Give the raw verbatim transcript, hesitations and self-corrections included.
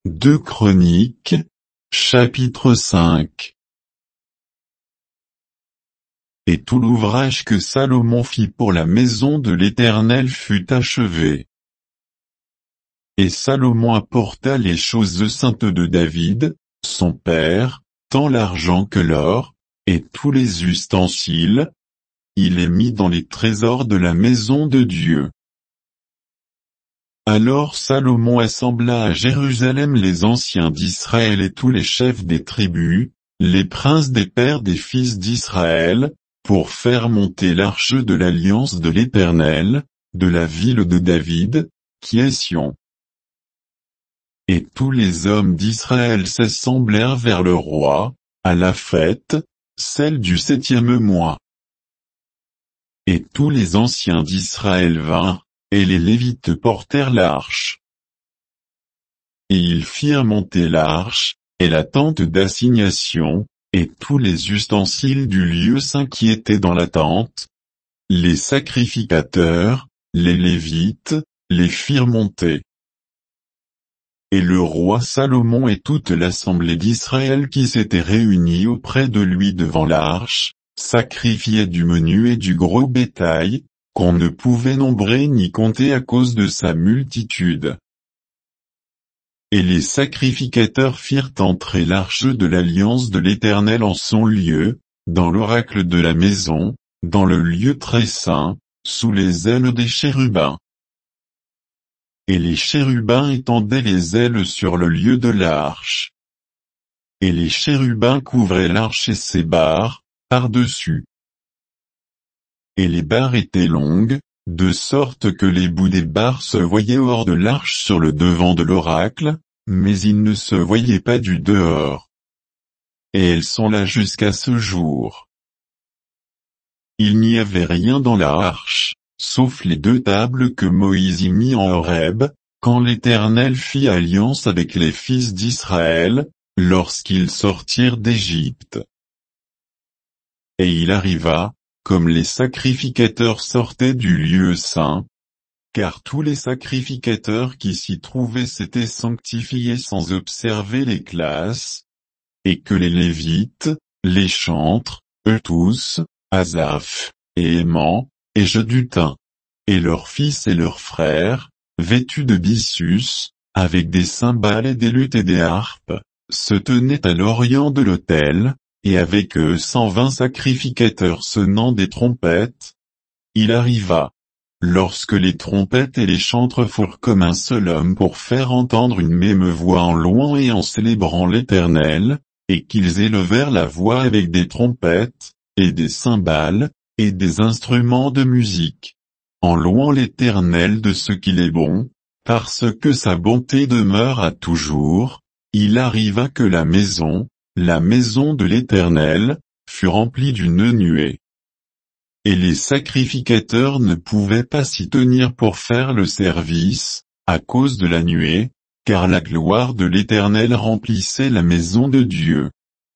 deux Chroniques, chapitre cinq. Et tout l'ouvrage que Salomon fit pour la maison de l'Éternel fut achevé. Et Salomon apporta les choses saintes de David, son père, tant l'argent que l'or, et tous les ustensiles. Il les mit dans les trésors de la maison de Dieu. Alors Salomon assembla à Jérusalem les anciens d'Israël et tous les chefs des tribus, les princes des pères des fils d'Israël, pour faire monter l'arche de l'alliance de l'Éternel, de la ville de David, qui est Sion. Et tous les hommes d'Israël s'assemblèrent vers le roi, à la fête, celle du septième mois. Et tous les anciens d'Israël vinrent, et les Lévites portèrent l'arche. Et ils firent monter l'arche, et la tente d'assignation, et tous les ustensiles du lieu saint qui étaient dans la tente. Les sacrificateurs, les Lévites, les firent monter. Et le roi Salomon et toute l'assemblée d'Israël qui s'était réunie auprès de lui devant l'arche, sacrifiaient du menu et du gros bétail, qu'on ne pouvait nombrer ni compter à cause de sa multitude. Et les sacrificateurs firent entrer l'arche de l'alliance de l'Éternel en son lieu, dans l'oracle de la maison, dans le lieu très saint, sous les ailes des chérubins. Et les chérubins étendaient les ailes sur le lieu de l'arche. Et les chérubins couvraient l'arche et ses barres, par-dessus. Et les barres étaient longues, de sorte que les bouts des barres se voyaient hors de l'arche sur le devant de l'oracle, mais ils ne se voyaient pas du dehors. Et elles sont là jusqu'à ce jour. Il n'y avait rien dans la arche, sauf les deux tables que Moïse y mit en Horeb, quand l'Éternel fit alliance avec les fils d'Israël, lorsqu'ils sortirent d'Égypte. Et il arriva, comme les sacrificateurs sortaient du lieu saint, car tous les sacrificateurs qui s'y trouvaient s'étaient sanctifiés sans observer les classes, et que les Lévites, les chantres, eux tous, Asaph, et Héman, et Jeduthun, et leurs fils et leurs frères, vêtus de byssus, avec des cymbales et des luttes et des harpes, se tenaient à l'orient de l'autel, et avec eux cent vingt sacrificateurs sonnant des trompettes. Il arriva, lorsque les trompettes et les chantres furent comme un seul homme pour faire entendre une même voix en louant et en célébrant l'Éternel, et qu'ils élevèrent la voix avec des trompettes, et des cymbales, et des instruments de musique, en louant l'Éternel de ce qu'il est bon, parce que sa bonté demeure à toujours. Il arriva que la maison, la maison de l'Éternel, fut remplie d'une nuée. Et les sacrificateurs ne pouvaient pas s'y tenir pour faire le service, à cause de la nuée, car la gloire de l'Éternel remplissait la maison de Dieu.